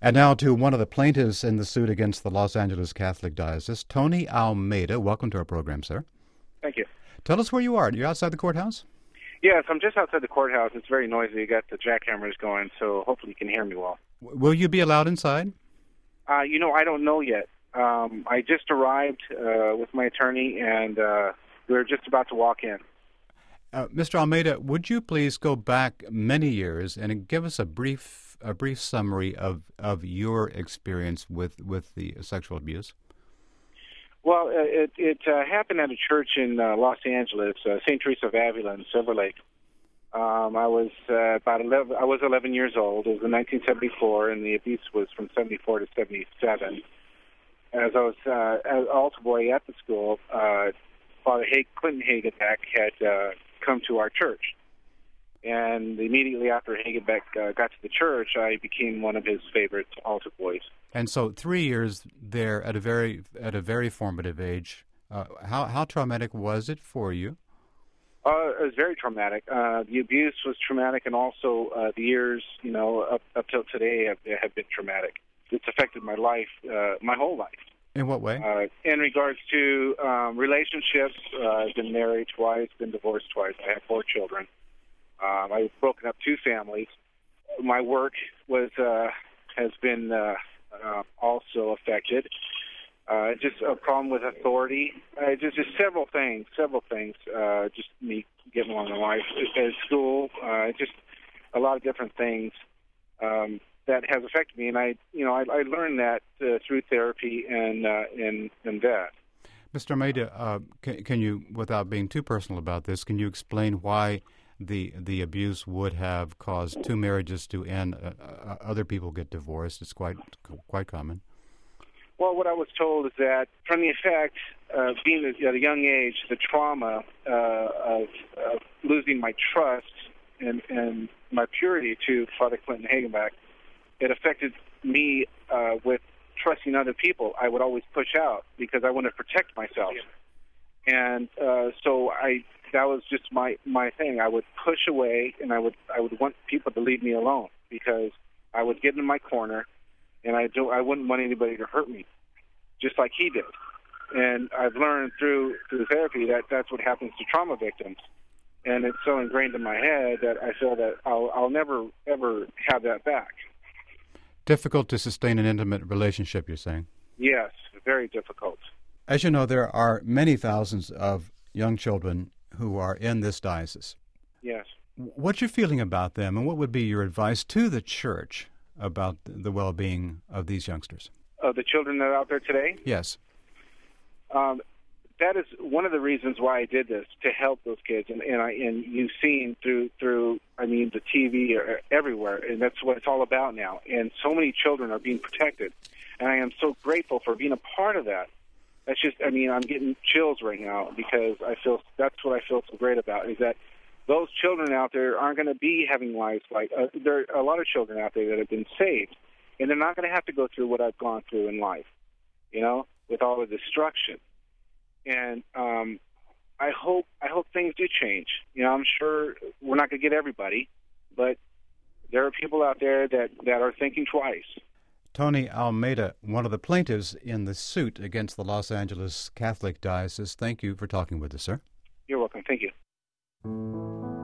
And now to one of the plaintiffs in the suit against the Los Angeles Catholic Diocese, Tony Almeida. Welcome to our program, sir. Thank you. Tell us where you are. You're outside the courthouse? Yes, I'm just outside the courthouse. It's very noisy. You got the jackhammers going, so hopefully you can hear me well. Will you be allowed inside? I don't know yet. I just arrived with my attorney, and we're just about to walk in. Mr. Almeida, would you please go back many years and give us a brief summary of your experience with the sexual abuse? Well, it happened at a church in Los Angeles, St. Teresa of Avila in Silver Lake. I was about 11. I was 11 years old. It was in 1974, and the abuse was from 74 to 77. As I was an altar boy at the school, Father Clinton Hagenbeck had come to our church. And immediately after Hagenbeck got to the church, I became one of his favorite altar boys. And so 3 years there at a very formative age. How traumatic was it for you? It was very traumatic. The abuse was traumatic, and also the years, up till today have been traumatic. It's affected my life, my whole life. In what way? In regards to relationships, I've been married twice, been divorced twice. I have 4 children. I've broken up 2 families. My work has been also affected. Just a problem with authority. Just several things. Just me getting along in life. At school, just a lot of different things that has affected me. And I learned that through therapy and that. Mr. Almeida, can you, without being too personal about this, can you explain why the abuse would have caused 2 marriages to end? Other people get divorced. It's quite common. Well, what I was told is that from the effect of being at a young age, the trauma of losing my trust and my purity to Father Clinton Hagenbeck, it affected me with trusting other people. I would always push out because I wanted to protect myself. And so that was just my thing. I would push away, and I would want people to leave me alone because I would get in my corner, and I wouldn't want anybody to hurt me, just like he did. And I've learned through therapy that that's what happens to trauma victims, and it's so ingrained in my head that I feel that I'll never ever have that back. Difficult to sustain an intimate relationship, you're saying? Yes, very difficult. As you know, there are many thousands of young children who are in this diocese. Yes. What's your feeling about them, and what would be your advice to the church about the well-being of these youngsters? The children that are out there today? Yes. That is one of the reasons why I did this, to help those kids. And you've seen through the TV or everywhere, and that's what it's all about now. And so many children are being protected, and I am so grateful for being a part of that. That's just, I'm getting chills right now because that's what I feel so great about, is that those children out there aren't going to be having lives like, there are a lot of children out there that have been saved, and they're not going to have to go through what I've gone through in life, with all the destruction. And I hope things do change. I'm sure we're not going to get everybody, but there are people out there that are thinking twice. Tony Almeida, one of the plaintiffs in the suit against the Los Angeles Catholic Diocese. Thank you for talking with us, sir. You're welcome. Thank you.